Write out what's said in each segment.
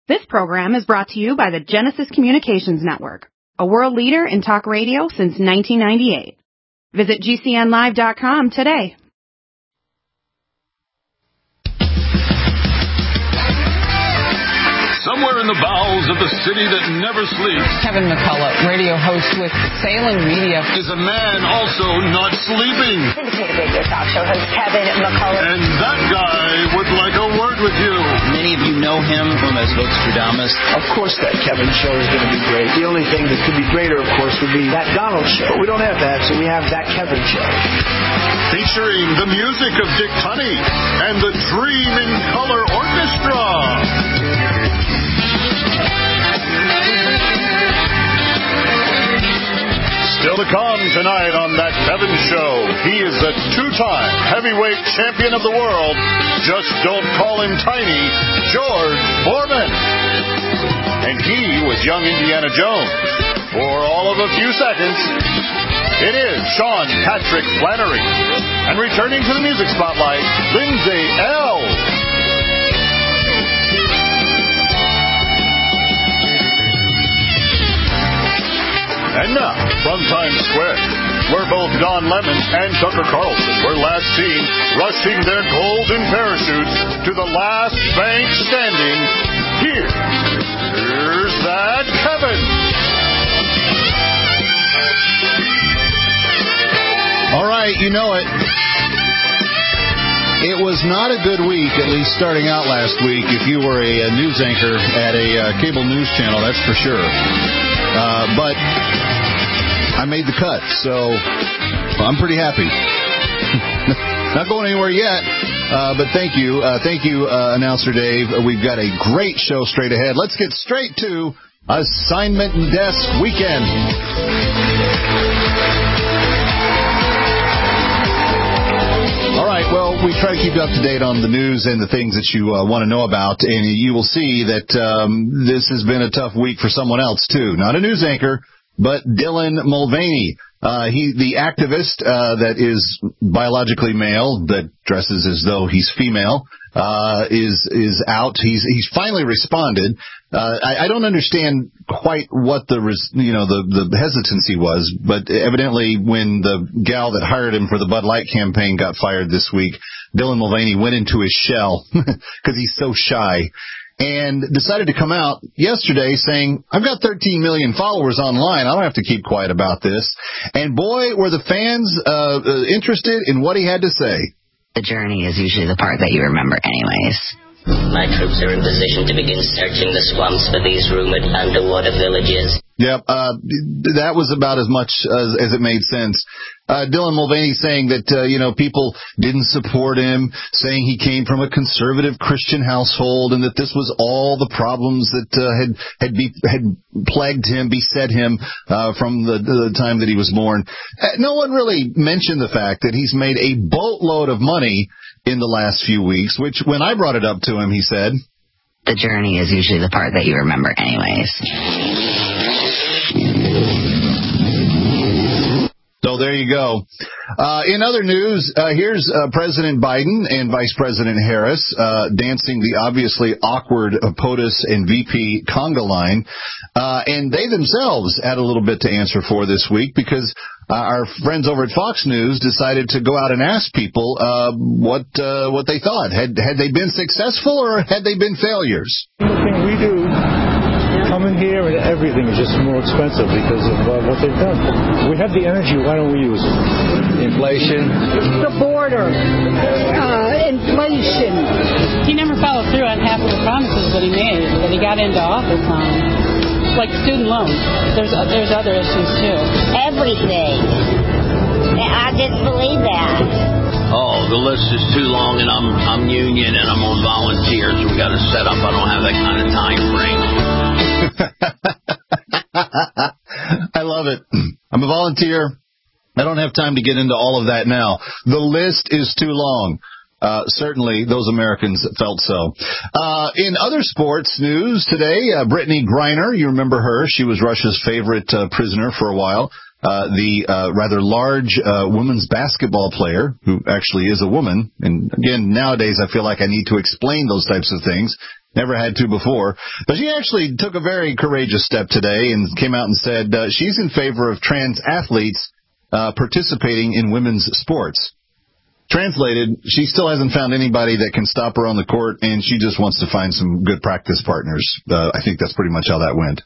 This program is brought to you by the Genesis Communications Network, a world leader in talk radio since 1998. Visit GCNlive.com today. Somewhere in the bowels of the city that never sleeps, Kevin McCullough, radio host with Salem Media, is a man also not sleeping. Syndicated radio talk show host Kevin McCullough. And that guy would like a word with you. Many of you know him from as Vostradamus. Of course that Kevin show is going to be great. The only thing that could be greater, of course, would be that Donald show. But we don't have that, so we have that Kevin show. Featuring the music of Dick Tunney and the Dream in Color Orchestra. Still to come tonight on That Kevin Show, he is a two-time heavyweight champion of the world. Just don't call him tiny, George Foreman. And he was young Indiana Jones. For all of a few seconds, it is Sean Patrick Flannery. And returning to the music spotlight, Lindsay L. And now, from Times Square, where both Don Lemon and Tucker Carlson were last seen rushing their golden parachutes to the last bank standing, here's that Kevin. All right, you know it. It was not a good week, at least starting out last week, if you were a news anchor at a cable news channel, that's for sure. But I made the cut, so I'm pretty happy. Not going anywhere yet, but thank you. Thank you, Announcer Dave. We've got a great show straight ahead. Let's get straight to Assignment Desk Weekend. All right, well, we try to keep you up to date on the news and the things that you want to know about, and you will see that this has been a tough week for someone else, too. Not a news anchor, but Dylan Mulvaney. The activist that is biologically male, that dresses as though he's female, is out. He's finally responded. I don't understand quite what the hesitancy was, but evidently when the gal that hired him for the Bud Light campaign got fired this week, Dylan Mulvaney went into his shell because he's so shy. And decided to come out yesterday saying, I've got 13 million followers online. I don't have to keep quiet about this. And boy, were the fans interested in what he had to say. The journey is usually the part that you remember anyways. My troops are in position to begin searching the swamps for these rumored underwater villages. Yep, that was about as much as it made sense. Dylan Mulvaney saying that, people didn't support him, saying he came from a conservative Christian household and that this was all the problems that had plagued him, beset him from the time that he was born. No one really mentioned the fact that he's made a boatload of money in the last few weeks, which when I brought it up to him, he said, the journey is usually the part that you remember anyways. So there you go. In other news, here's President Biden and Vice President Harris dancing the obviously awkward POTUS and VP conga line. And they themselves had a little bit to answer for this week because our friends over at Fox News decided to go out and ask people what they thought. Had they been successful or had they been failures? Everything we do, coming here and everything is just more expensive because of what they've done. We have the energy, why don't we use it? Inflation. The border. Inflation. He never followed through on half of the promises that he made, that he got into office on. Like student loans. There's other issues, too. Everything. I didn't believe that. Oh, the list is too long, and I'm union, and I'm on volunteers. We got to set up. I don't have that kind of time frame. I love it. I'm a volunteer. I don't have time to get into all of that now. The list is too long. Certainly, those Americans felt so. In other sports news today, Brittany Griner, you remember her. She was Russia's favorite prisoner for a while. The rather large women's basketball player, who actually is a woman. And again, nowadays I feel like I need to explain those types of things. Never had to before. But she actually took a very courageous step today and came out and said she's in favor of trans athletes participating in women's sports. Translated, she still hasn't found anybody that can stop her on the court, and she just wants to find some good practice partners. I think that's pretty much how that went.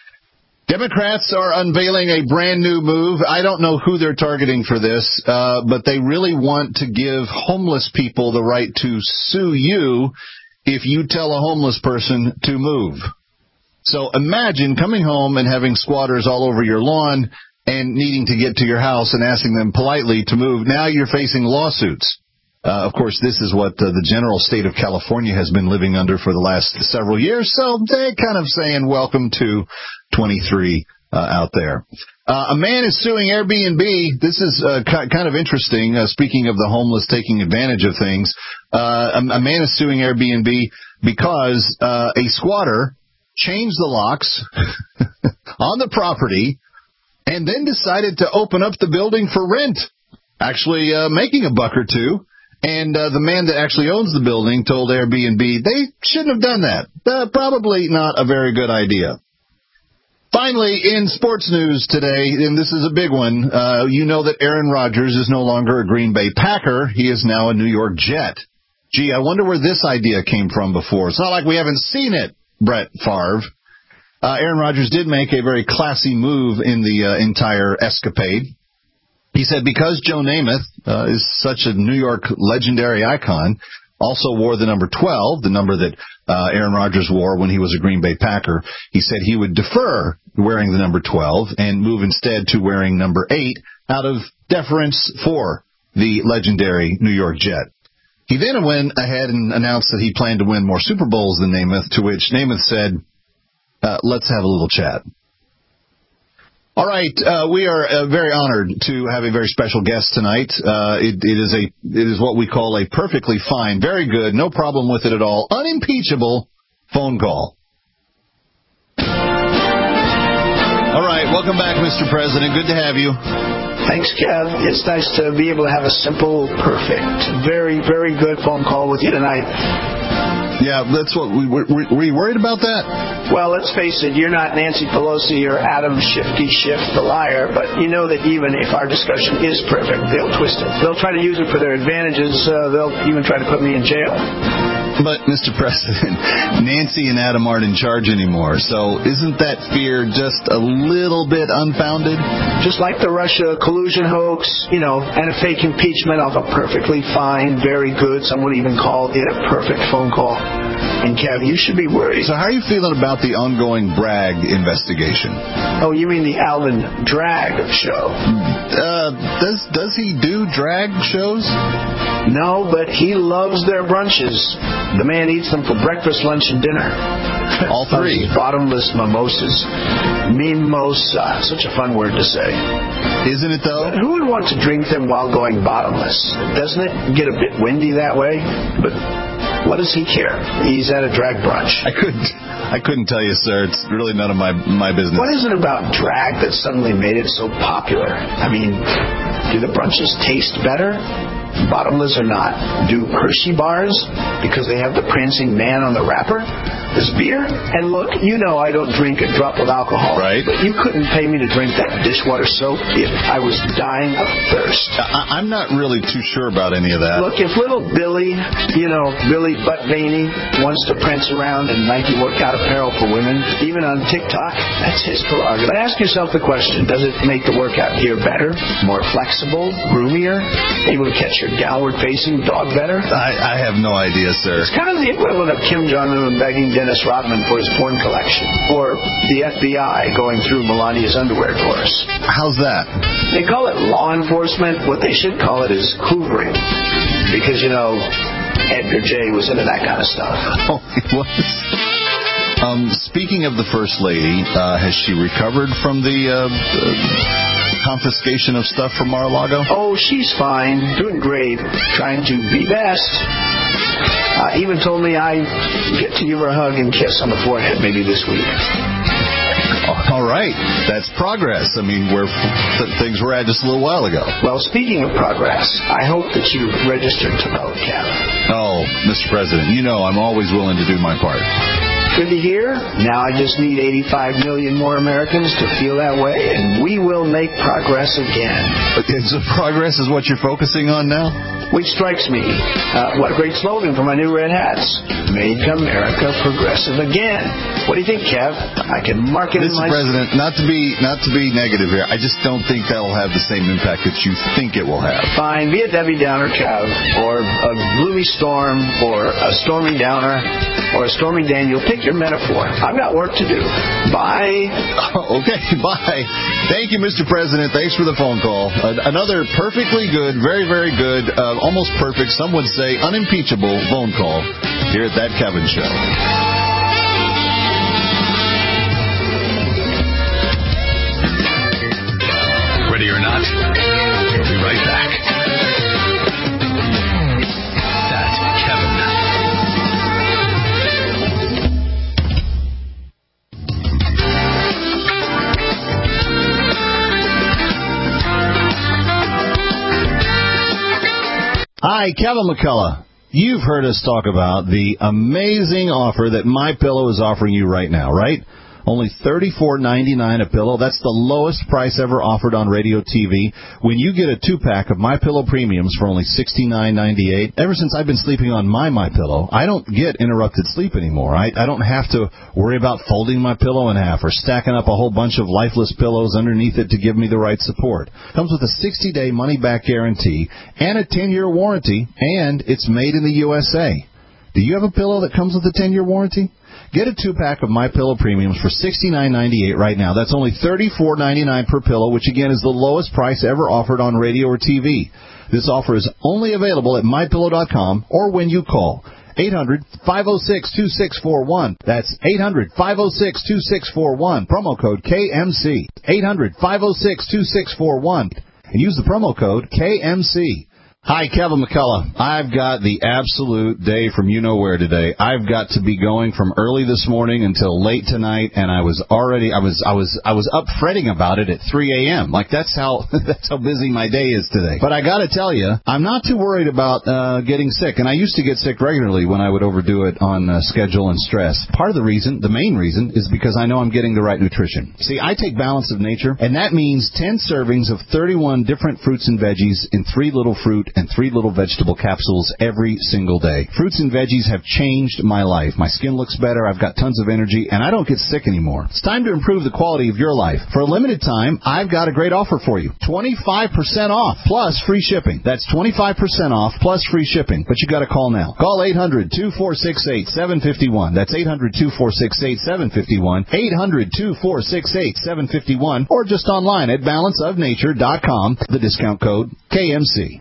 Democrats are unveiling a brand new move. I don't know who they're targeting for this, but they really want to give homeless people the right to sue you if you tell a homeless person to move. So imagine coming home and having squatters all over your lawn and needing to get to your house and asking them politely to move. Now you're facing lawsuits. Of course, this is what the general state of California has been living under for the last several years, so they're kind of saying welcome to 23 out there. A man is suing Airbnb. This is kind of interesting, speaking of the homeless taking advantage of things. A man is suing Airbnb because a squatter changed the locks on the property and then decided to open up the building for rent, actually making $1 or $2. And the man that actually owns the building told Airbnb they shouldn't have done that. Probably not a very good idea. Finally, in sports news today, and this is a big one, you know that Aaron Rodgers is no longer a Green Bay Packer. He is now a New York Jet. Gee, I wonder where this idea came from before. It's not like we haven't seen it, Brett Favre. Aaron Rodgers did make a very classy move in the entire escapade. He said because Joe Namath is such a New York legendary icon, also wore the number 12, the number that Aaron Rodgers wore when he was a Green Bay Packer, he said he would defer wearing the number 12 and move instead to wearing number 8 out of deference for the legendary New York Jet. He then went ahead and announced that he planned to win more Super Bowls than Namath, to which Namath said, let's have a little chat. All right, we are very honored to have a very special guest tonight. It is what we call a perfectly fine, very good, no problem with it at all, unimpeachable phone call. All right, welcome back, Mr. President. Good to have you. Thanks, Kev. It's nice to be able to have a simple, perfect, very, very good phone call with you tonight. Yeah, that's what were you worried about that? Well, let's face it, you're not Nancy Pelosi or Adam Shifty Schiff the liar, but you know that even if our discussion is perfect, they'll twist it. They'll try to use it for their advantages. They'll even try to put me in jail. But, Mr. President, Nancy and Adam aren't in charge anymore, so isn't that fear just a little bit unfounded? Just like the Russia collusion hoax, and a fake impeachment of a perfectly fine, very good, some would even call it a perfect phone call. And, Kev, you should be worried. So how are you feeling about the ongoing Bragg investigation? Oh, you mean the Alvin Drag show? Does he do drag shows? No, but he loves their brunches. The man eats them for breakfast, lunch, and dinner. All three. Bottomless mimosas. Mimosa. Such a fun word to say. Isn't it, though? But who would want to drink them while going bottomless? Doesn't it get a bit windy that way? But what does he care? He's at a drag brunch. I couldn't tell you, sir. It's really none of my business. What is it about drag that suddenly made it so popular? I mean, do the brunches taste better? Bottomless or not? Do Hershey bars, because they have the prancing man on the wrapper? This beer? And look, I don't drink a drop of alcohol. Right. But you couldn't pay me to drink that dishwater soap if I was dying of thirst. I'm not really too sure about any of that. Look, if little Billy, Billy Butt Veiny wants to prance around in Nike workout apparel for women, even on TikTok, that's his prerogative. But ask yourself the question, does it make the workout gear better, more flexible, roomier, able to catch your downward-facing dog better? I have no idea, sir. It's kind of the equivalent of Kim Jong-un begging Dennis Rodman for his porn collection, or the FBI going through Melania's underwear drawers. How's that? They call it law enforcement. What they should call it is hoovering, because, Edgar J. was into that kind of stuff. Oh, he was? Speaking of the First Lady, has she recovered from the confiscation of stuff from Mar-a-Lago? Oh, she's fine. Doing great. Trying to be best. Even told me I get to give her a hug and kiss on the forehead maybe this week. All right. That's progress. I mean, where things were at just a little while ago. Well, speaking of progress, I hope that you registered to vote, Kevin. Oh, Mr. President, you know I'm always willing to do my part. Good to hear. Now I just need 85 million more Americans to feel that way, and we will make progress again. So progress is what you're focusing on now? Which strikes me. What a great slogan for my new red hats. Make America progressive again. What do you think, Kev? I can mark it in my... Mr. President, not to be negative here, I just don't think that will have the same impact that you think it will have. Fine. Be a Debbie Downer, Kev, or a gloomy storm, or a stormy Downer, or a stormy Daniel. Pick your metaphor. I've got work to do. Bye. Okay, bye. Thank you, Mr. President. Thanks for the phone call. Another perfectly good, very, very good, almost perfect, some would say unimpeachable phone call here at That Kevin Show. Ready or not, we'll be right back. That Kevin. Hi, Kevin McCullough. You've heard us talk about the amazing offer that MyPillow is offering you right now, right? Only $34.99 a pillow. That's the lowest price ever offered on radio TV. When you get a 2-pack of MyPillow Premiums for only $69.98, ever since I've been sleeping on my MyPillow, I don't get interrupted sleep anymore. I don't have to worry about folding my pillow in half or stacking up a whole bunch of lifeless pillows underneath it to give me the right support. Comes with a 60-day money-back guarantee and a 10-year warranty, and it's made in the USA. Do you have a pillow that comes with a 10-year warranty? Get a 2-pack of MyPillow Premiums for $69.98 right now. That's only $34.99 per pillow, which again is the lowest price ever offered on radio or TV. This offer is only available at MyPillow.com or when you call 800-506-2641. That's 800-506-2641. Promo code KMC. 800-506-2641. And use the promo code KMC. Hi, Kevin McCullough. I've got the absolute day from you-know-where today. I've got to be going from early this morning until late tonight, and I was up fretting about it at 3 a.m. Like that's how busy my day is today. But I got to tell you, I'm not too worried about getting sick, and I used to get sick regularly when I would overdo it on schedule and stress. Part of the main reason, is because I know I'm getting the right nutrition. See, I take Balance of Nature, and that means 10 servings of 31 different fruits and veggies in 3 little fruit and 3 little vegetable capsules every single day. Fruits and veggies have changed my life. My skin looks better, I've got tons of energy, and I don't get sick anymore. It's time to improve the quality of your life. For a limited time, I've got a great offer for you. 25% off plus free shipping. That's 25% off plus free shipping. But you got to call now. Call 800-2468-751. That's 800-2468-751. 800-2468-751. Or just online at balanceofnature.com. The discount code KMC.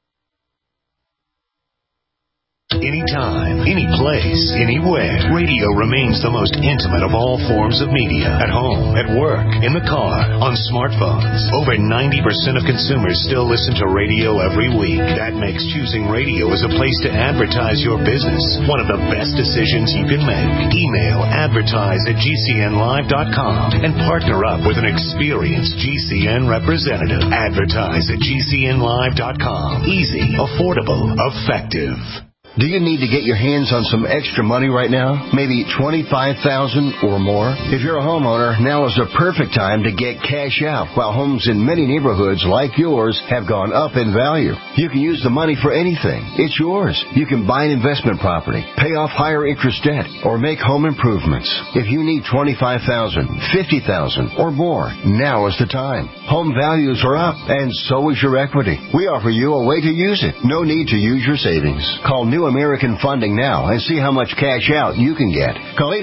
Anytime, any place, anywhere, radio remains the most intimate of all forms of media. At home, at work, in the car, on smartphones. Over 90% of consumers still listen to radio every week. That makes choosing radio as a place to advertise your business one of the best decisions you can make. Email advertise@gcnlive.com and partner up with an experienced GCN representative. Advertise@gcnlive.com. Easy, affordable, effective. Do you need to get your hands on some extra money right now? Maybe $25,000 or more? If you're a homeowner, now is the perfect time to get cash out while homes in many neighborhoods like yours have gone up in value. You can use the money for anything. It's yours. You can buy an investment property, pay off higher interest debt, or make home improvements. If you need $25,000, $50,000 or more, now is the time. Home values are up and so is your equity. We offer you a way to use it. No need to use your savings. Call New American Funding now and see how much cash out you can get. Call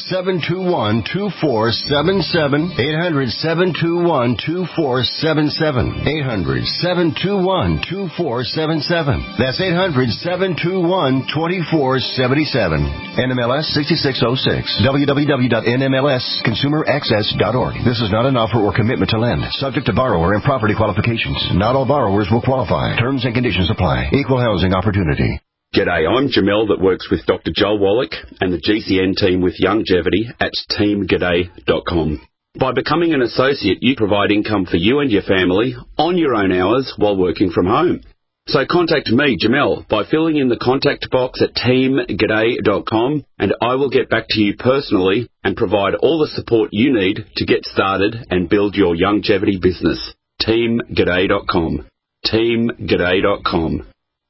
800-721-2477. 800-721-2477. 800-721-2477. That's 800-721-2477. NMLS 6606. www.nmlsconsumeraccess.org. This is not an offer or commitment to lend. Subject to borrower and property qualifications. Not all borrowers will qualify. Terms and conditions apply. Equal housing opportunity. G'day, I'm Jamel that works with Dr. Joel Wallach and the GCN team with Longevity at teamg'day.com. By becoming an associate, you provide income for you and your family on your own hours while working from home. So contact me, Jamel, by filling in the contact box at teamg'day.com, and I will get back to you personally and provide all the support you need to get started and build your longevity business. teamg'day.com. teamg'day.com.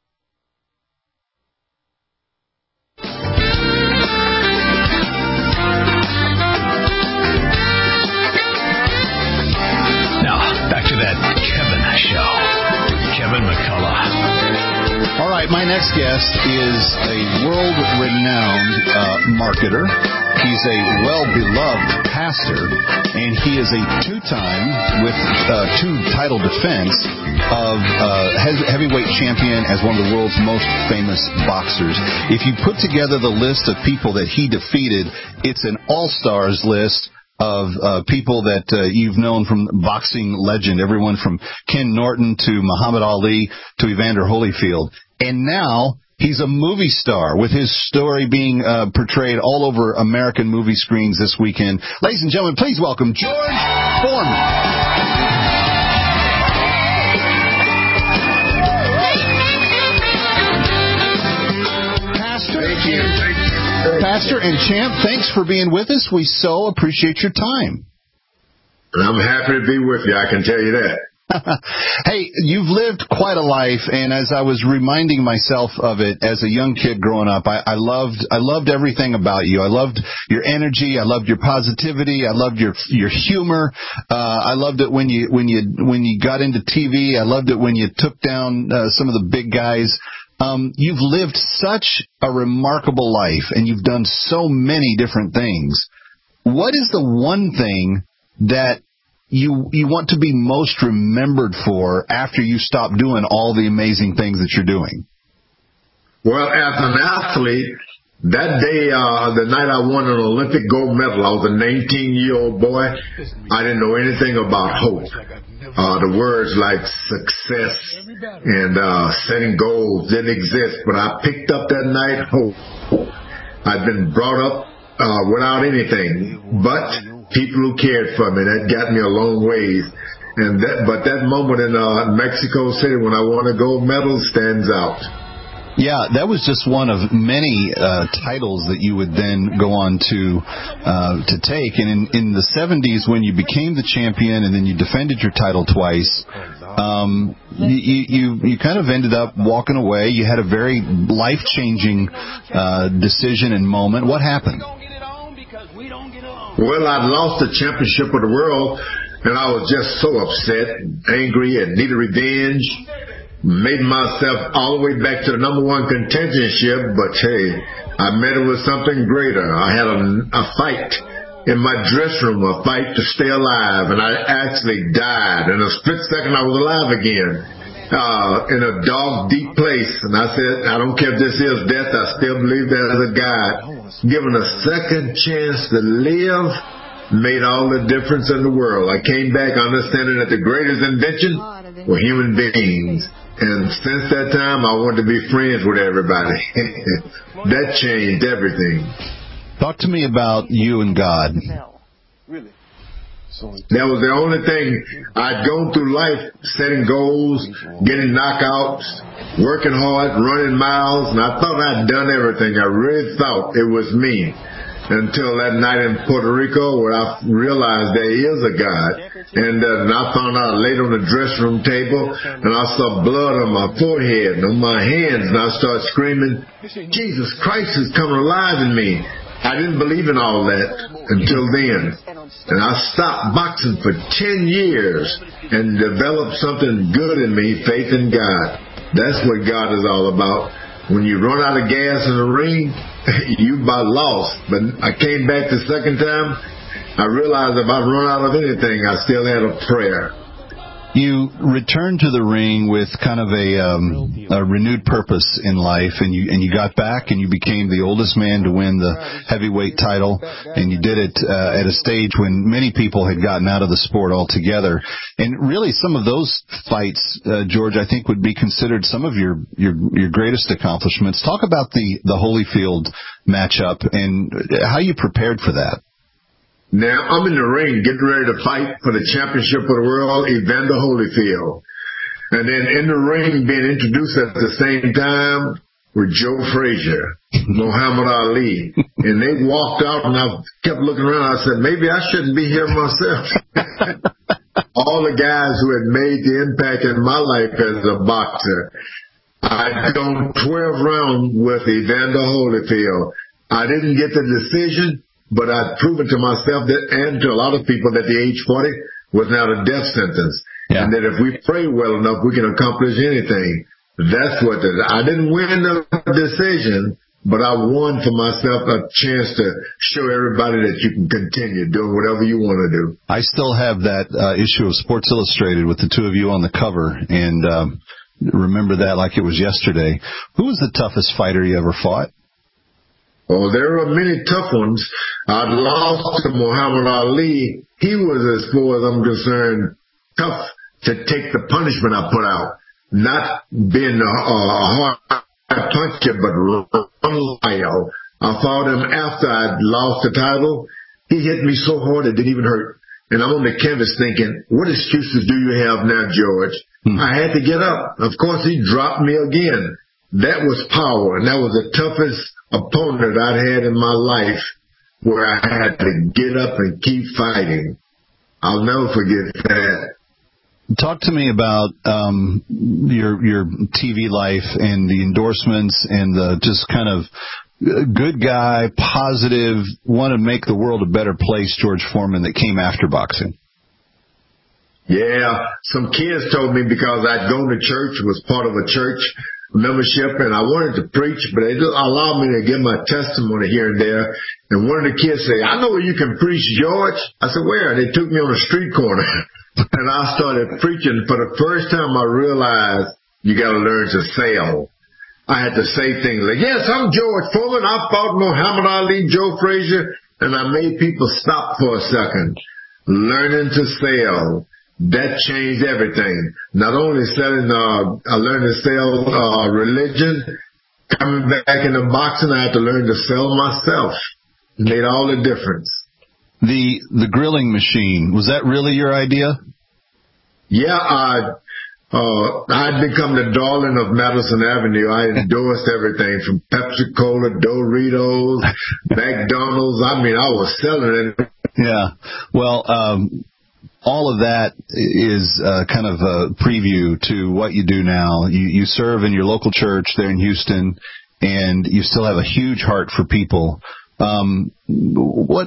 Kevin McCullough. All right, my next guest is a world-renowned marketer. He's a well-beloved pastor, and he is a two-time, with two-title defense of heavyweight champion as one of the world's most famous boxers. If you put together the list of people that he defeated, it's an all-stars list of people that you've known from boxing legend, everyone from Ken Norton to Muhammad Ali to Evander Holyfield. And now he's a movie star, with his story being portrayed all over American movie screens this weekend. Ladies and gentlemen, please welcome George Foreman. Pastor and Champ, thanks for being with us. We so appreciate your time. And I'm happy to be with you, I can tell you that. Hey, you've lived quite a life, and as I was reminding myself of it as a young kid growing up, I loved everything about you. I loved your energy, I loved your positivity, I loved your humor. I loved it when you got into TV. I loved it when you took down some of the big guys. You've lived such a remarkable life, and you've done so many different things. What is the one thing that you want to be most remembered for after you stop doing all the amazing things that you're doing? Well, as an athlete, that day, the night I won an Olympic gold medal, I was a 19-year-old boy. I didn't know anything about hope. The words like success and setting goals didn't exist, but I picked up that night hope. I'd been brought up without anything but people who cared for me. That got me a long ways. But that moment in Mexico City when I won a gold medal stands out. Yeah, that was just one of many titles that you would then go on to take. And in the 70s, when you became the champion and then you defended your title twice, you kind of ended up walking away. You had a very life-changing decision and moment. What happened? Well, I'd lost the championship of the world, and I was just so upset, angry, and needed revenge. Made myself all the way back to the number one contendership, but hey, I met it with something greater. I had a fight in my dressing room, a fight to stay alive, and I actually died. In a split second, I was alive again, in a dark, deep place. And I said, I don't care if this is death, I still believe there's a God. Given a second chance to live made all the difference in the world. I came back understanding that the greatest invention were human beings. And since that time, I wanted to be friends with everybody. That changed everything. Talk to me about you and God. That was the only thing. I'd gone through life setting goals, getting knockouts, working hard, running miles, and I thought I'd done everything. I really thought it was me. Until that night in Puerto Rico where I realized there is a God. And I found out later on the dressing room table, and I saw blood on my forehead and on my hands, and I started screaming, Jesus Christ is coming alive in me. I didn't believe in all that until then. And I stopped boxing for 10 years and developed something good in me, faith in God. That's what God is all about. When you run out of gas in the ring, you about lost. But I came back the second time. I realized if I run out of anything, I still had a prayer. You returned to the ring with kind of a renewed purpose in life, and you got back and you became the oldest man to win the heavyweight title, and you did it at a stage when many people had gotten out of the sport altogether. And really, some of those fights, George, I think would be considered some of your greatest accomplishments. Talk about the Holyfield matchup and how you prepared for that. Now, I'm in the ring getting ready to fight for the championship of the world, Evander Holyfield. And then in the ring being introduced at the same time were Joe Frazier, Muhammad Ali. And they walked out, and I kept looking around. I said, maybe I shouldn't be here myself. All the guys who had made the impact in my life as a boxer. I'd gone 12 rounds with Evander Holyfield. I didn't get the decision, but I'd proven to myself that, and to a lot of people, that the age 40 was not a death sentence. Yeah. And that if we pray well enough, we can accomplish anything. That's what it is. I didn't win the decision, but I won for myself a chance to show everybody that you can continue doing whatever you want to do. I still have that issue of Sports Illustrated with the two of you on the cover, and remember that like it was yesterday. Who was the toughest fighter you ever fought? Oh, there are many tough ones. I'd lost to Muhammad Ali. He was, as far as I'm concerned, tough to take the punishment I put out. Not being a hard puncher, but unliable. I fought him after I'd lost the title. He hit me so hard it didn't even hurt. And I'm on the canvas thinking, what excuses do you have now, George? I had to get up. Of course, he dropped me again. That was power, and that was the toughest opponent I'd had in my life, where I had to get up and keep fighting. I'll never forget that. Talk to me about your TV life and the endorsements and the just kind of good guy, positive, want to make the world a better place, George Foreman, that came after boxing. Yeah, some kids told me because I'd gone to church, was part of a church membership, and I wanted to preach, but they just allowed me to give my testimony here and there. And one of the kids said, I know where you can preach, George. I said, where? They took me on a street corner, and I started preaching. For the first time, I realized you got to learn to sell. I had to say things like, yes, I'm George Foreman. I fought Muhammad Ali, Joe Frazier, and I made people stop for a second. Learning to sell. That changed everything. Not only selling, I learned to sell religion. Coming back into boxing, I had to learn to sell myself. It made all the difference. The grilling machine, was that really your idea? Yeah, I'd become the darling of Madison Avenue. I endorsed everything from Pepsi Cola, Doritos, McDonald's. I mean, I was selling it. Yeah. Well, all of that is kind of a preview to what you do now. You serve in your local church there in Houston, and you still have a huge heart for people. What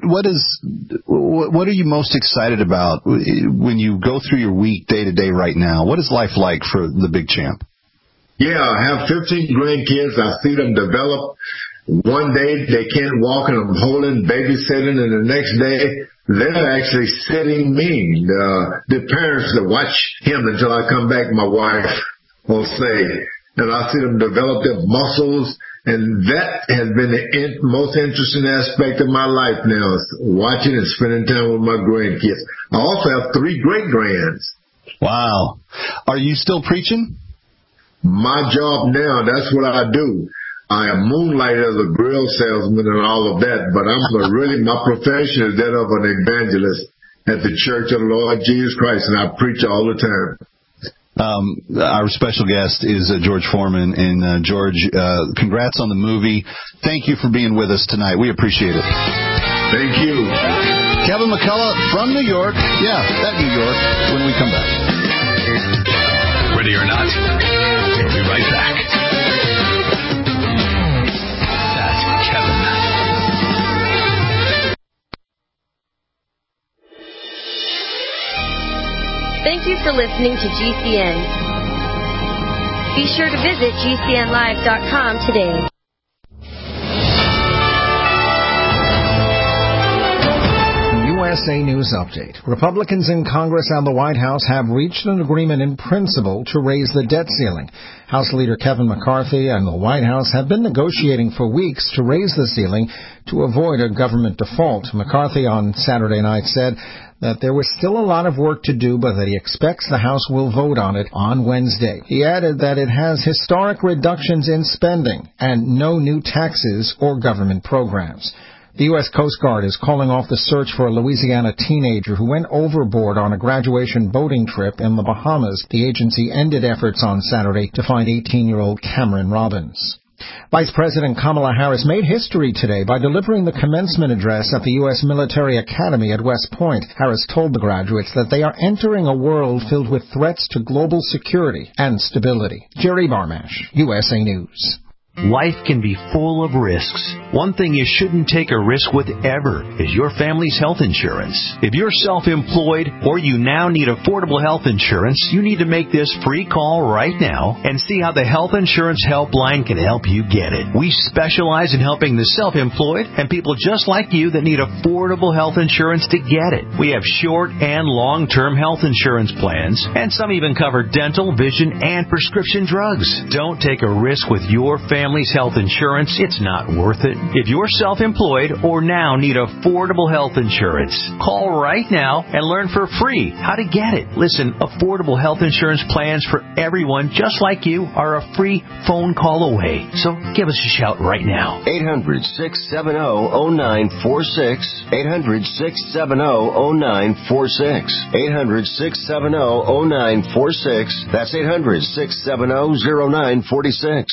are you most excited about when you go through your week day to day right now? What is life like for the Big Champ? Yeah, I have 15 grandkids. I see them develop. One day they can't walk and I'm holding, babysitting, and the next day they're actually sitting me. The parents that watch him until I come back, my wife will say, and I see them develop their muscles, and that has been the most interesting aspect of my life now, is watching and spending time with my grandkids. I also have 3 great-grands. Wow. Are you still preaching? My job now, that's what I do. I am moonlighted as a grill salesman and all of that, but really my profession is that of an evangelist at the Church of the Lord Jesus Christ, and I preach all the time. Our special guest is George Foreman, and George, congrats on the movie. Thank you for being with us tonight. We appreciate it. Thank you. Kevin McCullough from New York. Yeah, that New York, when we come back. Ready or not, we'll be right back. Thank you for listening to GCN. Be sure to visit GCNlive.com today. USA News Update. Republicans in Congress and the White House have reached an agreement in principle to raise the debt ceiling. House Leader Kevin McCarthy and the White House have been negotiating for weeks to raise the ceiling to avoid a government default. McCarthy on Saturday night said that there was still a lot of work to do, but that he expects the House will vote on it on Wednesday. He added that it has historic reductions in spending and no new taxes or government programs. The U.S. Coast Guard is calling off the search for a Louisiana teenager who went overboard on a graduation boating trip in the Bahamas. The agency ended efforts on Saturday to find 18-year-old Cameron Robbins. Vice President Kamala Harris made history today by delivering the commencement address at the U.S. Military Academy at West Point. Harris told the graduates that they are entering a world filled with threats to global security and stability. Jerry Barmash, USA News. Life can be full of risks. One thing you shouldn't take a risk with ever is your family's health insurance. If you're self-employed or you now need affordable health insurance, you need to make this free call right now and see how the Health Insurance Helpline can help you get it. We specialize in helping the self-employed and people just like you that need affordable health insurance to get it. We have short and long-term health insurance plans, and some even cover dental, vision, and prescription drugs. Don't take a risk with your family's health insurance. It's not worth it. If you're self-employed or now need affordable health insurance, call right now and learn for free how to get it. Listen, affordable health insurance plans for everyone just like you are a free phone call away. So give us a shout right now. 800-670-0946. 800-670-0946. 800-670-0946. That's 800-670-0946.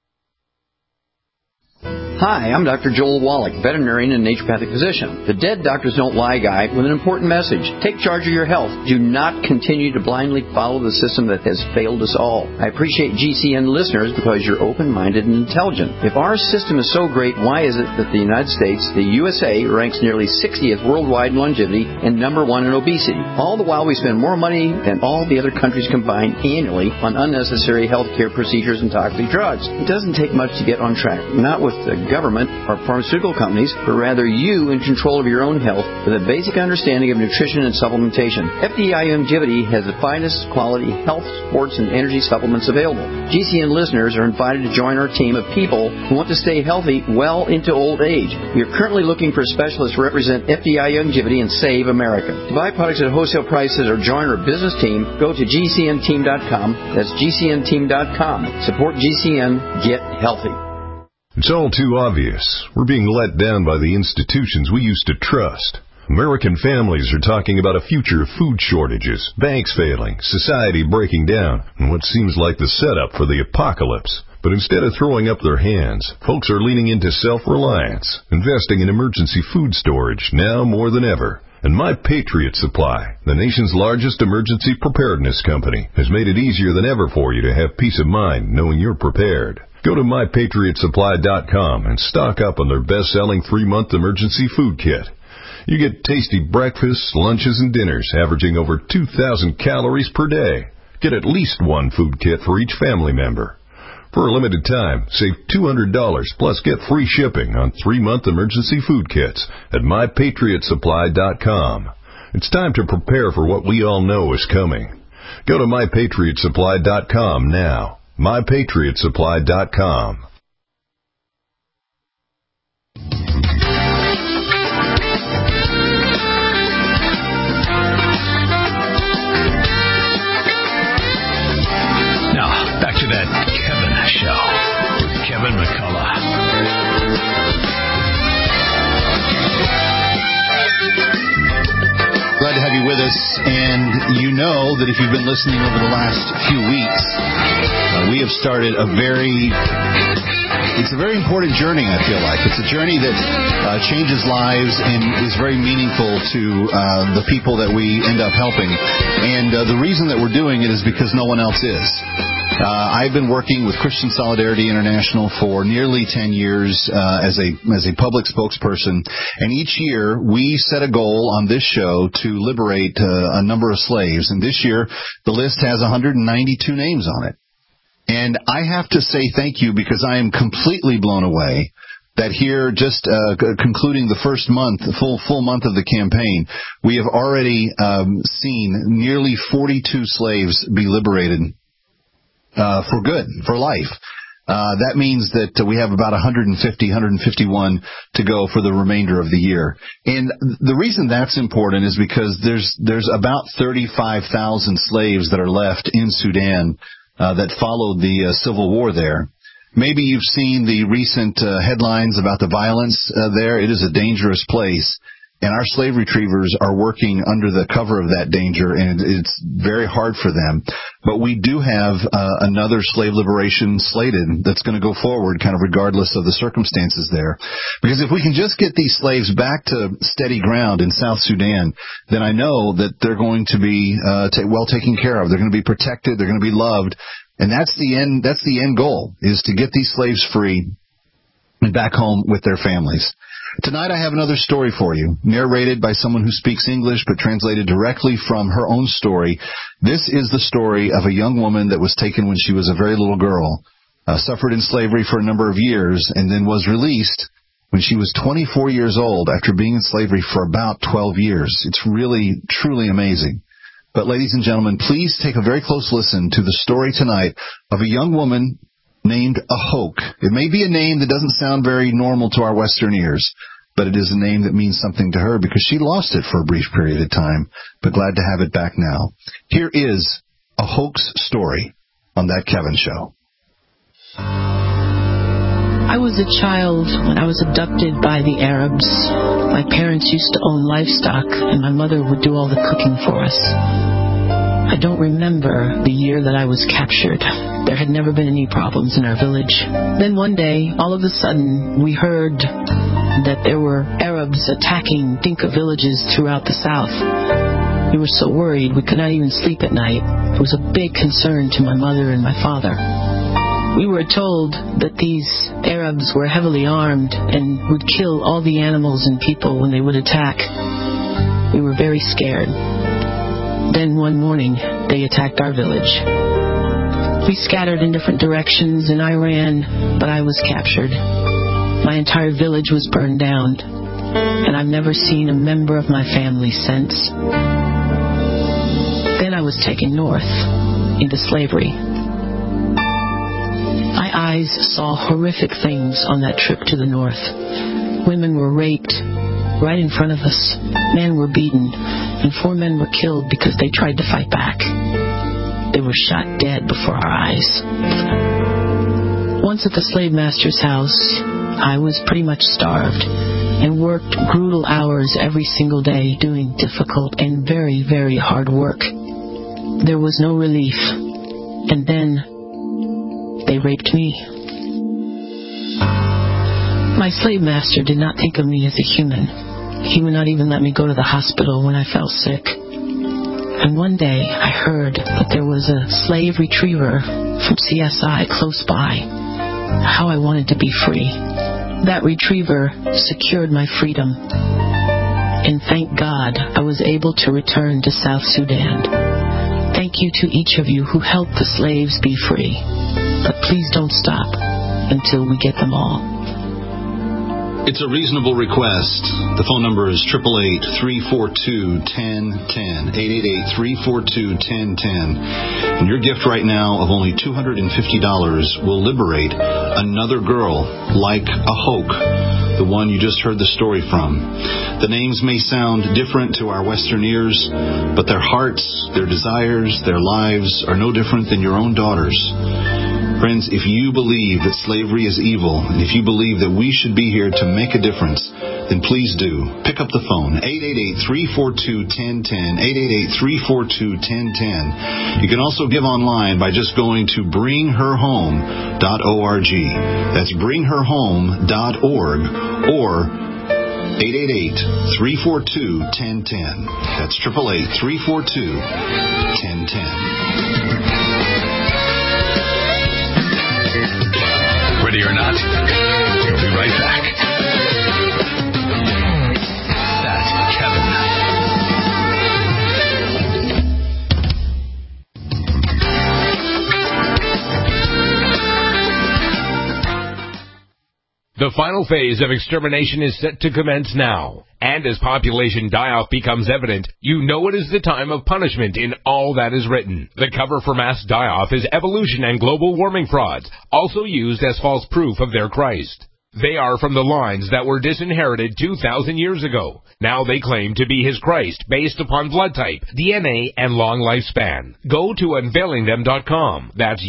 Hi, I'm Dr. Joel Wallach, veterinarian and naturopathic physician. The Dead Doctors Don't Lie guy with an important message. Take charge of your health. Do not continue to blindly follow the system that has failed us all. I appreciate GCN listeners because you're open-minded and intelligent. If our system is so great, why is it that the United States, the USA, ranks nearly 60th worldwide in longevity and number 1 in obesity? All the while we spend more money than all the other countries combined annually on unnecessary health care procedures and toxic drugs. It doesn't take much to get on track. Not with the government or pharmaceutical companies, but rather you in control of your own health with a basic understanding of nutrition and supplementation. FDI Longevity has the finest quality health, sports, and energy supplements available. GCN listeners are invited to join our team of people who want to stay healthy well into old age. We are currently looking for specialists to represent FDI Longevity and Save America. To buy products at wholesale prices or join our business team, go to GCNteam.com. That's GCNteam.com. Support GCN. Get healthy. It's all too obvious. We're being let down by the institutions we used to trust. American families are talking about a future of food shortages, banks failing, society breaking down, and what seems like the setup for the apocalypse. But instead of throwing up their hands, folks are leaning into self-reliance, investing in emergency food storage now more than ever. And My Patriot Supply, the nation's largest emergency preparedness company, has made it easier than ever for you to have peace of mind knowing you're prepared. Go to MyPatriotSupply.com and stock up on their best-selling 3-month emergency food kit. You get tasty breakfasts, lunches, and dinners averaging over 2,000 calories per day. Get at least one food kit for each family member. For a limited time, save $200 plus get free shipping on 3-month emergency food kits at MyPatriotSupply.com. It's time to prepare for what we all know is coming. Go to MyPatriotSupply.com now. MyPatriotSupply.com. Now, back to that Kevin Show with Kevin McCullough. Glad to have you with us, and you know that if you've been listening over the last few weeks, we have started it's a very important journey, I feel like. It's a journey that changes lives and is very meaningful to the people that we end up helping. And the reason that we're doing it is because no one else is. I've been working with Christian Solidarity International for nearly 10 years as a public spokesperson, and each year we set a goal on this show to liberate a number of slaves. And this year the list has 192 names on it. And I have to say thank you because I am completely blown away that here, just concluding the first month, the full month of the campaign, we have already seen nearly 42 slaves be liberated for good, for life. That means that we have about 151 to go for the remainder of the year. And the reason that's important is because there's about 35,000 slaves that are left in Sudan that followed the civil war there. Maybe you've seen the recent headlines about the violence there. It is a dangerous place. And our slave retrievers are working under the cover of that danger, and it's very hard for them. But we do have another slave liberation slated that's going to go forward, kind of regardless of the circumstances there. Because if we can just get these slaves back to steady ground in South Sudan, then I know that they're going to be well taken care of. They're going to be protected. They're going to be loved. And that's the end. That's the end goal, is to get these slaves free and back home with their families. Tonight I have another story for you, narrated by someone who speaks English but translated directly from her own story. This is the story of a young woman that was taken when she was a very little girl, suffered in slavery for a number of years, and then was released when she was 24 years old after being in slavery for about 12 years. It's really, truly amazing. But ladies and gentlemen, please take a very close listen to the story tonight of a young woman named Ahok. It may be a name that doesn't sound very normal to our Western ears, but it is a name that means something to her because she lost it for a brief period of time, but glad to have it back now. Here is Ahok's story on That Kevin Show. I was a child when I was abducted by the Arabs. My parents used to own livestock, and my mother would do all the cooking for us. I don't remember the year that I was captured. There had never been any problems in our village. Then one day, all of a sudden, we heard that there were Arabs attacking Dinka villages throughout the south. We were so worried we could not even sleep at night. It was a big concern to my mother and my father. We were told that these Arabs were heavily armed and would kill all the animals and people when they would attack. We were very scared. Then one morning, they attacked our village. We scattered in different directions and I ran, but I was captured. My entire village was burned down, and I've never seen a member of my family since. Then I was taken north, into slavery. My eyes saw horrific things on that trip to the north. Women were raped right in front of us. Men were beaten, and 4 men were killed because they tried to fight back. They were shot dead before our eyes. Once at the slave master's house, I was pretty much starved and worked brutal hours every single day doing difficult and very, very hard work. There was no relief. And then they raped me. My slave master did not think of me as a human. He would not even let me go to the hospital when I fell sick. And one day I heard that there was a slave retriever from CSI close by. How I wanted to be free. That retriever secured my freedom. And thank God I was able to return to South Sudan. Thank you to each of you who helped the slaves be free. But please don't stop until we get them all. It's a reasonable request. The phone number is 888-342-1010. 888-342-1010. And your gift right now of only $250 will liberate another girl like Ahok, the one you just heard the story from. The names may sound different to our Western ears, but their hearts, their desires, their lives are no different than your own daughters. Friends, if you believe that slavery is evil, and if you believe that we should be here to make a difference, then please do. Pick up the phone, 888-342-1010, 888-342-1010. You can also give online by just going to bringherhome.org. That's bringherhome.org or 888-342-1010. That's 888-342-1010. Ready or not, we'll be right back. That's Kevin. The The final phase of extermination is set to commence now. And as population die-off becomes evident, you know it is the time of punishment in all that is written. The cover for mass die-off is evolution and global warming frauds, also used as false proof of their Christ. They are from the lines that were disinherited 2,000 years ago. Now they claim to be his Christ based upon blood type, DNA, and long lifespan. Go to unveilingthem.com. That's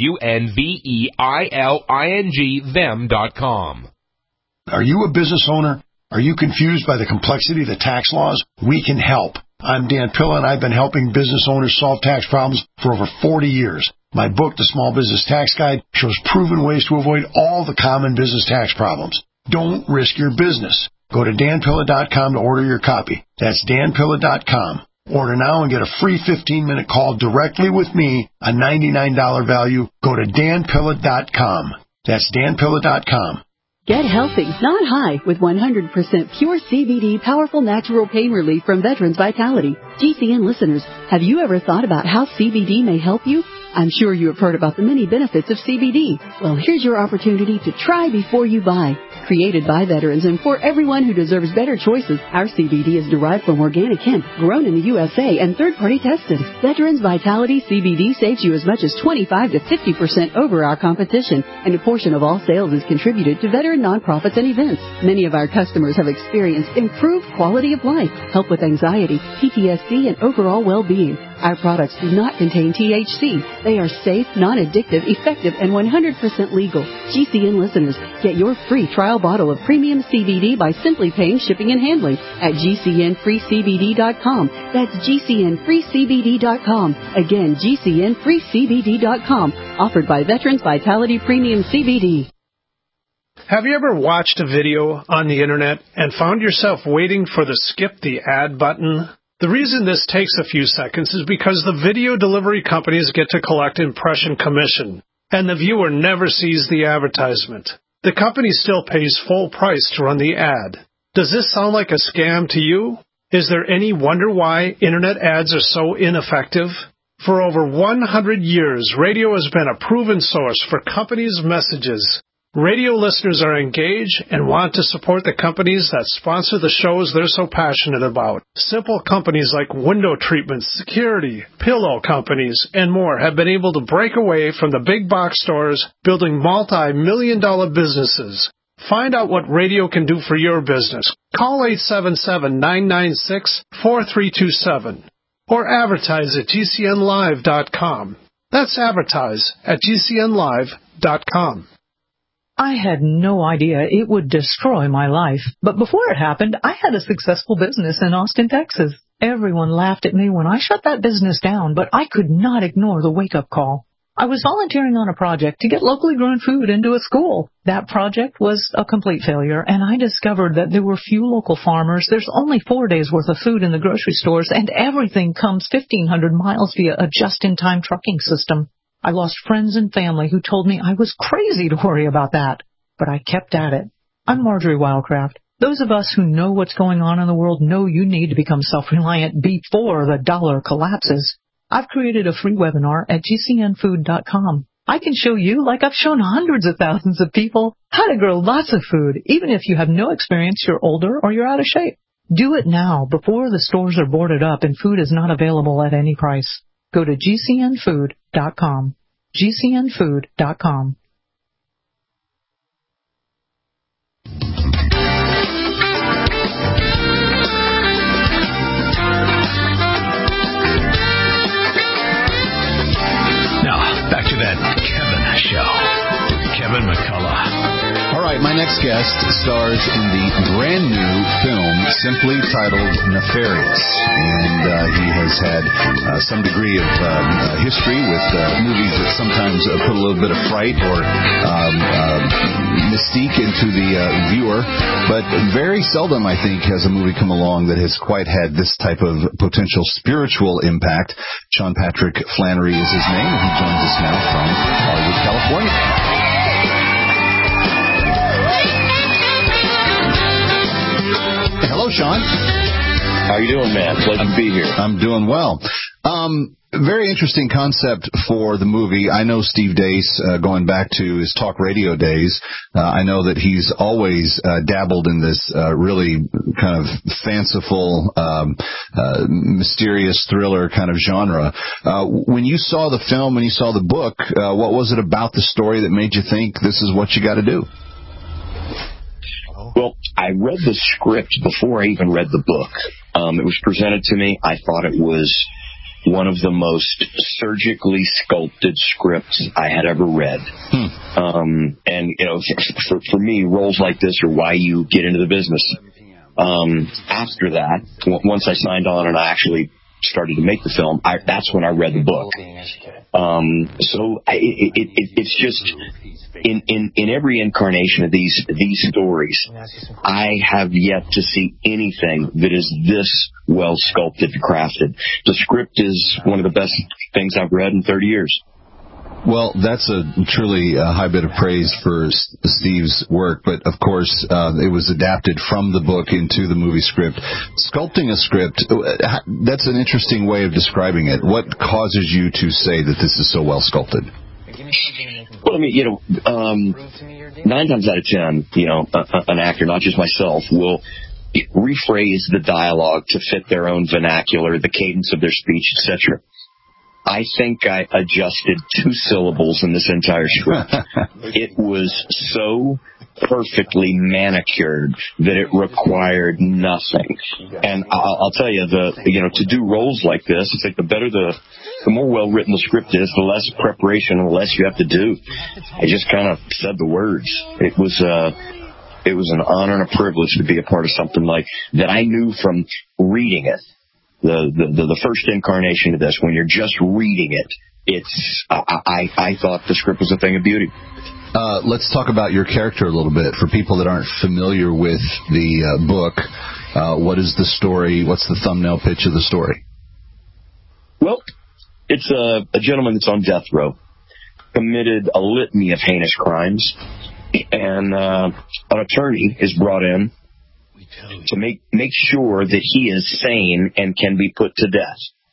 UNVEILING them.com. Are you a business owner? Are you confused by the complexity of the tax laws? We can help. I'm Dan Pilla, and I've been helping business owners solve tax problems for over 40 years. My book, The Small Business Tax Guide, shows proven ways to avoid all the common business tax problems. Don't risk your business. Go to danpilla.com to order your copy. That's danpilla.com. Order now and get a free 15-minute call directly with me, a $99 value. Go to danpilla.com. That's danpilla.com. Get healthy, not high, with 100% pure CBD powerful natural pain relief from Veterans Vitality. GCN listeners, have you ever thought about how CBD may help you? I'm sure you have heard about the many benefits of CBD. Well, here's your opportunity to try before you buy. Created by veterans and for everyone who deserves better choices, our CBD is derived from organic hemp, grown in the USA, and third-party tested. Veterans Vitality CBD saves you as much as 25 to 50% over our competition, and a portion of all sales is contributed to veteran nonprofits and events. Many of our customers have experienced improved quality of life, help with anxiety, PTSD, and overall well-being. Our products do not contain THC. They are safe, non-addictive, effective, and 100% legal. GCN listeners, get your free trial bottle of premium CBD by simply paying shipping and handling at GCNFreeCBD.com. That's GCNFreeCBD.com. Again, GCNFreeCBD.com. Offered by Veterans Vitality Premium CBD. Have you ever watched a video on the internet and found yourself waiting for the skip the ad button? The reason this takes a few seconds is because the video delivery companies get to collect impression commission, and the viewer never sees the advertisement. The company still pays full price to run the ad. Does this sound like a scam to you? Is there any wonder why internet ads are so ineffective? For over 100 years, radio has been a proven source for companies' messages. Radio listeners are engaged and want to support the companies that sponsor the shows they're so passionate about. Simple companies like window treatments, security, pillow companies, and more have been able to break away from the big box stores, building multi-million-dollar businesses. Find out what radio can do for your business. Call 877-996-4327 or advertise at GCNlive.com. That's advertise at GCNlive.com. I had no idea it would destroy my life. But before it happened, I had a successful business in Austin, Texas. Everyone laughed at me when I shut that business down, but I could not ignore the wake-up call. I was volunteering on a project to get locally grown food into a school. That project was a complete failure, and I discovered that there were few local farmers. There's only 4 days' worth of food in the grocery stores, and everything comes 1,500 miles via a just-in-time trucking system. I lost friends and family who told me I was crazy to worry about that. But I kept at it. I'm Marjorie Wildcraft. Those of us who know what's going on in the world know you need to become self-reliant before the dollar collapses. I've created a free webinar at GCNfood.com. I can show you, like I've shown hundreds of thousands of people, how to grow lots of food, even if you have no experience, you're older, or you're out of shape. Do it now before the stores are boarded up and food is not available at any price. Go to GCNfood.com. GCNfood.com. Now, back to that Kevin show. Kevin McCullough. All right, my next guest stars in the brand new film simply titled Nefarious. And he has had some degree of history with movies that sometimes put a little bit of fright or mystique into the viewer. But very seldom, I think, has a movie come along that has quite had this type of potential spiritual impact. Sean Patrick Flannery is his name, and he joins us now from Hollywood, California. Hello, Sean. How you doing, man? Pleasure to be here. I'm doing well. Very interesting concept for the movie. I know Steve Deace, going back to his talk radio days. I know that he's always dabbled in this really kind of fanciful, mysterious thriller kind of genre. When you saw the film, when you saw the book, what was it about the story that made you think this is what you got to do? Well, I read the script before I even read the book. It was presented to me. I thought it was one of the most surgically sculpted scripts I had ever read. And, you know, for me, roles like this are why you get into the business. After that, once I signed on and I actually started to make the film, that's when I read the book. So it's just in every incarnation of these stories, I have yet to see anything that is this well sculpted and crafted. The script is one of the best things I've read in 30 years. Well, that's a truly high bit of praise for Steve's work, but of course it was adapted from the book into the movie script. Sculpting a script, that's an interesting way of describing it. What causes you to say that this is so well sculpted? Well, I mean, you know, 9 times out of 10, you know, an actor, not just myself, will rephrase the dialogue to fit their own vernacular, the cadence of their speech, etc. I think I adjusted 2 syllables in this entire script. It was so perfectly manicured that it required nothing. And I'll tell you, to do roles like this, it's like the more well written the script is, the less preparation and the less you have to do. I just kind of said the words. It was an honor and a privilege to be a part of something like that. I knew from reading it. The first incarnation of this, when you're just reading it, I thought the script was a thing of beauty. Let's talk about your character a little bit. For people that aren't familiar with the book, what is the story? What's the thumbnail pitch of the story? Well, it's a gentleman that's on death row, committed a litany of heinous crimes, and an attorney is brought in to make sure that he is sane and can be put to death.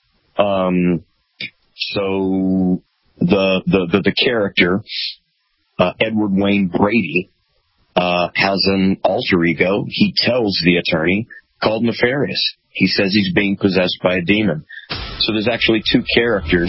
So the character, Edward Wayne Brady, has an alter ego. He tells the attorney, called Nefarious. He says he's being possessed by a demon. So there's actually 2 characters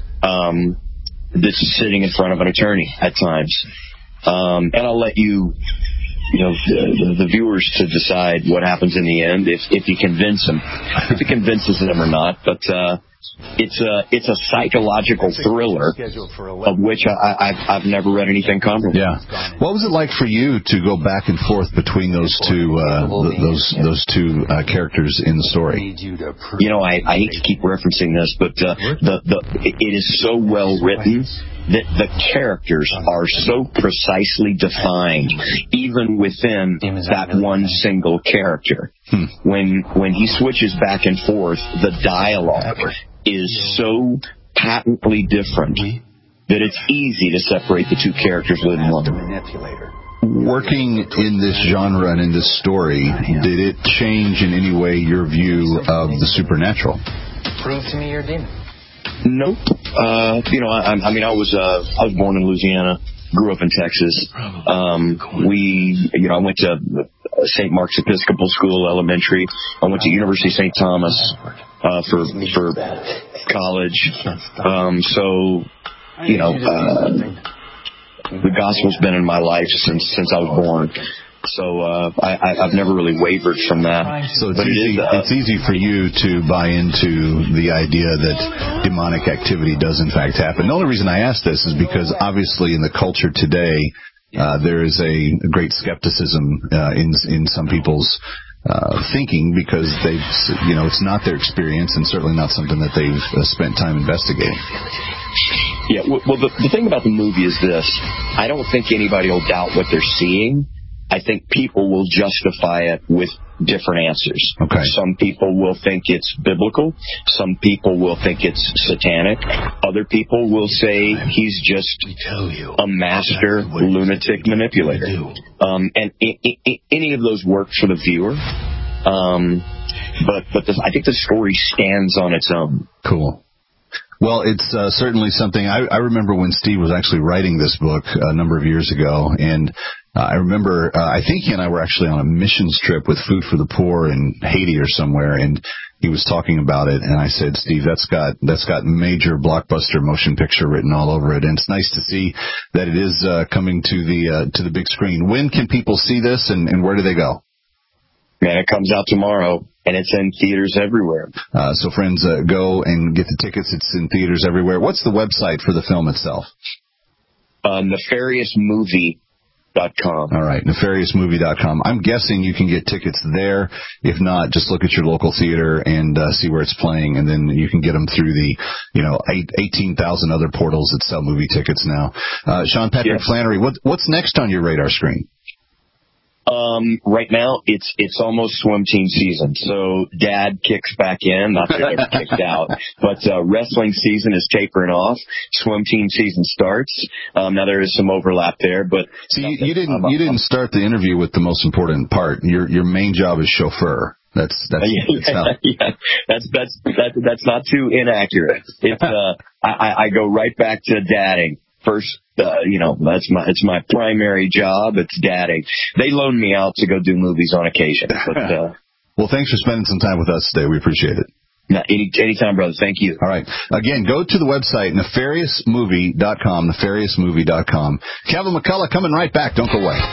that's sitting in front of an attorney at times. And I'll let you know, the viewers to decide what happens in the end, if you convince them, if it convinces them or not. But it's a psychological thriller of which I've never read anything comparable. Yeah. What was it like for you to go back and forth between those two characters in the story? You know, I hate to keep referencing this, but it is so well written that the characters are so precisely defined, even within that one single character. When he switches back and forth, the dialogue is so patently different that it's easy to separate the 2 characters within one. Working in this genre and in this story, did it change in any way your view of the supernatural? Prove to me you're a demon. Nope. You know, I was born in Louisiana, grew up in Texas. I went to St. Mark's Episcopal School Elementary. I went to University of St. Thomas for college. So, you know, the gospel's been in my life since I was born. So I've never really wavered from that. So it's easy for you to buy into the idea that demonic activity does in fact happen. The only reason I ask this is because obviously in the culture today, there is a great skepticism in some people's thinking because it's not their experience and certainly not something that they've spent time investigating. Yeah, well, the thing about the movie is this. I don't think anybody will doubt what they're seeing. I think people will justify it with different answers. Okay. Some people will think it's biblical. Some people will think it's satanic. Other people will say he's just a master lunatic manipulator. And any of those work for the viewer. But I think the story stands on its own. Cool. Well, it's certainly something. I remember when Steve was actually writing this book a number of years ago, and I remember I think he and I were actually on a missions trip with Food for the Poor in Haiti or somewhere, and he was talking about it, and I said, Steve, that's got major blockbuster motion picture written all over it, and it's nice to see that it is coming to the big screen. When can people see this, and where do they go? Man, it comes out tomorrow, and it's in theaters everywhere. So friends, go and get the tickets. It's in theaters everywhere. What's the website for the film itself? NefariousMovie.com. All right, NefariousMovie.com. I'm guessing you can get tickets there. If not, just look at your local theater and see where it's playing, and then you can get them through the 18,000 other portals that sell movie tickets now. Sean Patrick Flannery, what's next on your radar screen? Right now, it's almost swim team season, so Dad kicks back in, not that I ever kicked out, but wrestling season is tapering off. Swim team season starts. Now there is some overlap there, but see, you didn't start the interview with the most important part. Your main job is chauffeur. That's not too inaccurate. I go right back to dadding. First, it's my primary job. It's dadding. They loan me out to go do movies on occasion. But, well, thanks for spending some time with us today. We appreciate it. Anytime, brother. Thank you. All right. Again, go to the website, NefariousMovie.com, NefariousMovie.com. Kevin McCullough coming right back. Don't go away.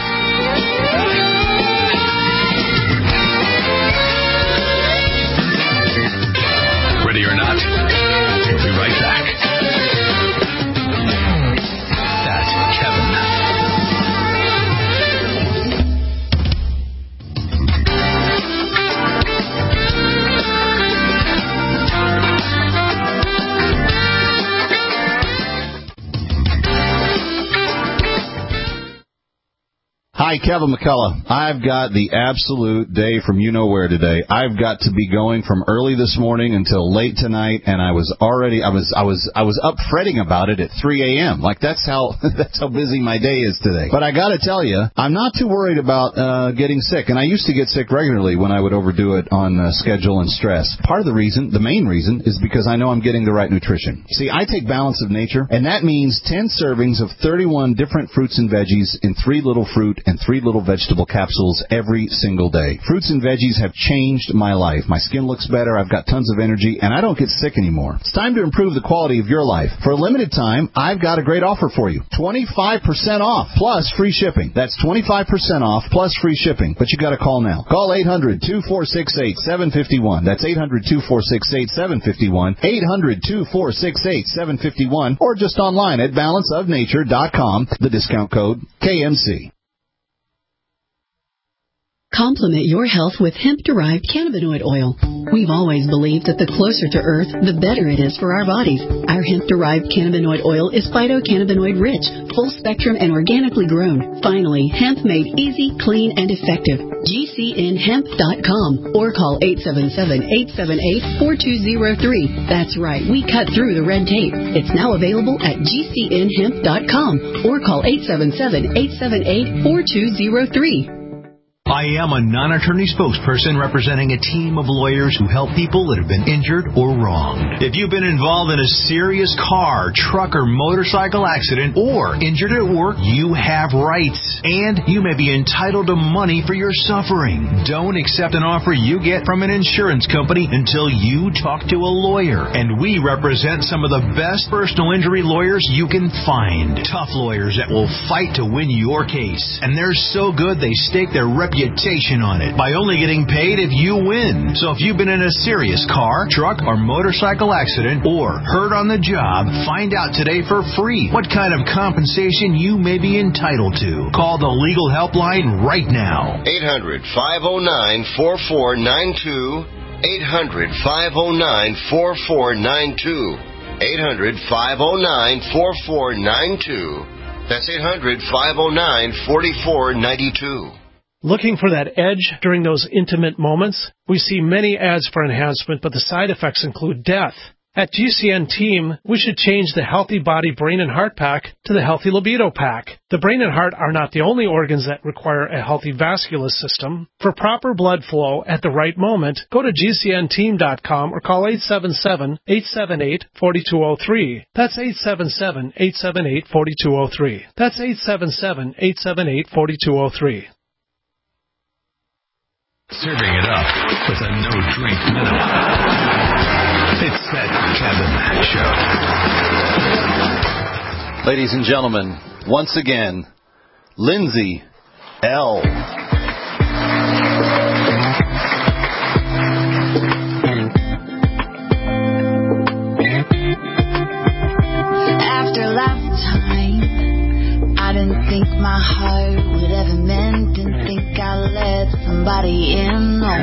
Ready or not, we'll be right back. Hi, Kevin McCullough. I've got the absolute day from you-know-where today. I've got to be going from early this morning until late tonight, and I was up fretting about it at 3 a.m. Like that's how busy my day is today. But I got to tell you, I'm not too worried about getting sick, and I used to get sick regularly when I would overdo it on schedule and stress. Part of the main reason, is because I know I'm getting the right nutrition. See, I take Balance of Nature, and that means 10 servings of 31 different fruits and veggies in 3 little fruit and 3 little vegetable capsules every single day. Fruits and veggies have changed my life. My skin looks better, I've got tons of energy, and I don't get sick anymore. It's time to improve the quality of your life. For a limited time, I've got a great offer for you. 25% off plus free shipping. That's 25% off plus free shipping. But you got to call now. Call 800-2468-751. That's 800-2468-751. 800-2468-751. Or just online at balanceofnature.com. The discount code KMC. Complement your health with hemp-derived cannabinoid oil. We've always believed that the closer to Earth, the better it is for our bodies. Our hemp-derived cannabinoid oil is phytocannabinoid-rich, full-spectrum, and organically grown. Finally, hemp made easy, clean, and effective. GCNhemp.com or call 877-878-4203. That's right, we cut through the red tape. It's now available at GCNhemp.com or call 877-878-4203. I am a non-attorney spokesperson representing a team of lawyers who help people that have been injured or wronged. If you've been involved in a serious car, truck, or motorcycle accident or injured at work, you have rights, and you may be entitled to money for your suffering. Don't accept an offer you get from an insurance company until you talk to a lawyer. And we represent some of the best personal injury lawyers you can find. Tough lawyers that will fight to win your case. And they're so good they stake their reputation on it by only getting paid if you win. So if you've been in a serious car, truck, or motorcycle accident or hurt on the job, find out today for free what kind of compensation you may be entitled to. Call the legal helpline right now. 800-509-4492. 800-509-4492. 800-509-4492. That's 800-509-4492. Looking for that edge during those intimate moments? We see many ads for enhancement, but the side effects include death. At GCN Team, we should change the Healthy Body, Brain, and Heart Pack to the Healthy Libido Pack. The brain and heart are not the only organs that require a healthy vascular system. For proper blood flow at the right moment, go to GCNteam.com or call 877-878-4203. That's 877-878-4203. That's 877-878-4203. Serving it up with a no-drink minimum. It's that Kevin Show. Ladies and gentlemen, once again, Lindsay L. After a lifetime, I didn't think my heart would ever mend. Didn't think I let somebody in. No.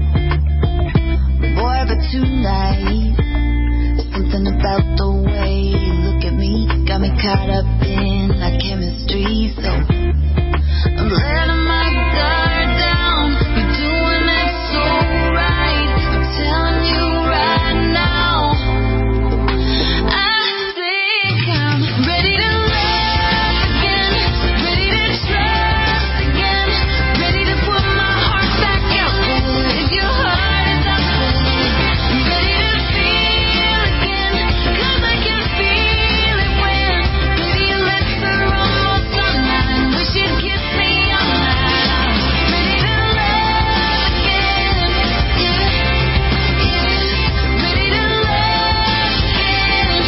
Boy, but tonight, something about the way you look at me got me caught up in our chemistry. So I'm letting my guard down. You're doing it so right. I'm telling you right now, I think I'm ready to love again, ready to trust again, ready to put my heart back out there. If your heart is out there, I'm ready to feel again, 'cause I can feel it when baby your lips are almost on mine. Wish you'd kiss me all night. Ready to love again, yeah, yeah. Ready to love again,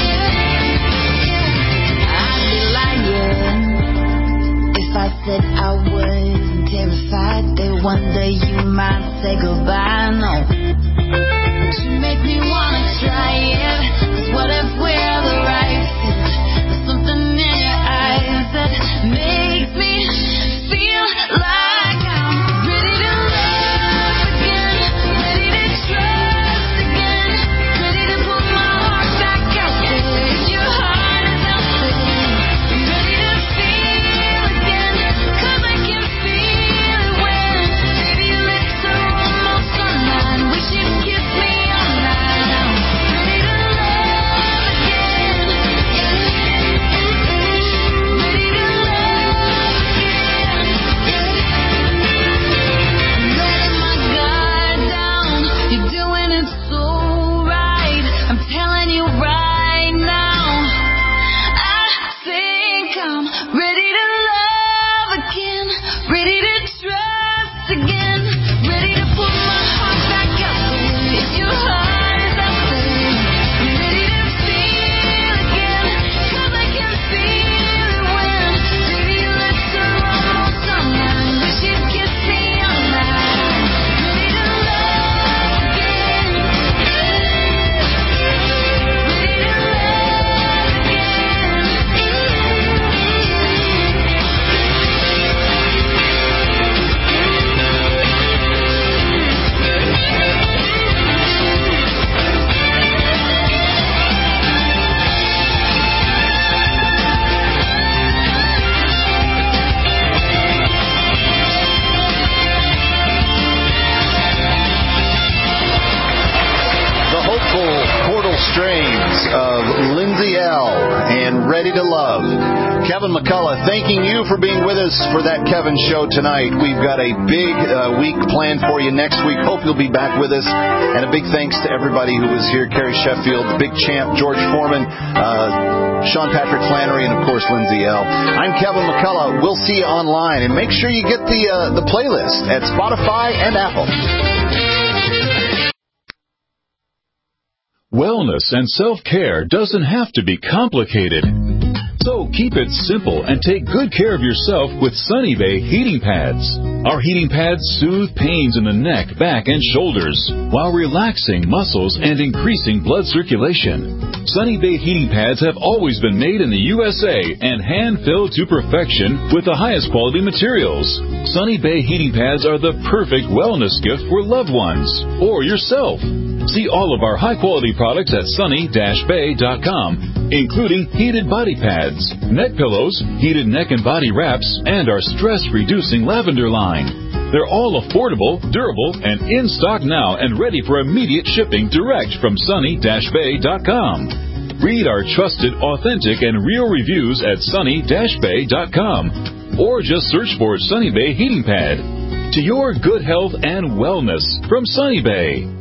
yeah. I'd be lying if I said I wasn't terrified that one day you might say goodbye. No, but you make me wanna try it. 'Cause what if we're the right fit? There's something in your eyes that makes me feel like I'm ready to love again, ready to trust again, ready to put my heart back out there. If your heart is out there, I'm ready to feel again, 'cause I can feel it when baby your lips are almost on mine. Wish you'd kiss me all night. I'm ready to love again, yeah. Ready to love again, yeah. I'm letting my guard down. You're doing it so right. I'm telling you right now, I think I'm ready to love again, ready to trust again, ready to put my heart back out there. If your heart is out there, I'm ready to feel again, 'cause I can feel it when baby your lips are almost on mine. Wish you'd kiss me all night. Ready to love again, ready to love again. The hopeful Portal Strains of Lindsay L. and Ready to Love. Kevin McCullough, thanking you for being with us for that Kevin Show tonight. We've got a big week planned for you next week. Hope you'll be back with us. And a big thanks to everybody who was here. Carrie Sheffield, the Big Champ, George Foreman, Sean Patrick Flannery, and, of course, Lindsay L. I'm Kevin McCullough. We'll see you online. And make sure you get the playlist at Spotify and Apple. Wellness and self-care doesn't have to be complicated. So keep it simple and take good care of yourself with Sunny Bay heating pads. Our heating pads soothe pains in the neck, back, and shoulders while relaxing muscles and increasing blood circulation. Sunny Bay heating pads have always been made in the USA and hand-filled to perfection with the highest quality materials. Sunny Bay heating pads are the perfect wellness gift for loved ones or yourself. See all of our high-quality products at sunny-bay.com, including heated body pads, neck pillows, heated neck and body wraps, and our stress-reducing lavender line. They're all affordable, durable, and in stock now and ready for immediate shipping direct from sunny-bay.com. Read our trusted, authentic, and real reviews at sunny-bay.com. Or just search for Sunny Bay Heating Pad. To your good health and wellness from Sunny Bay.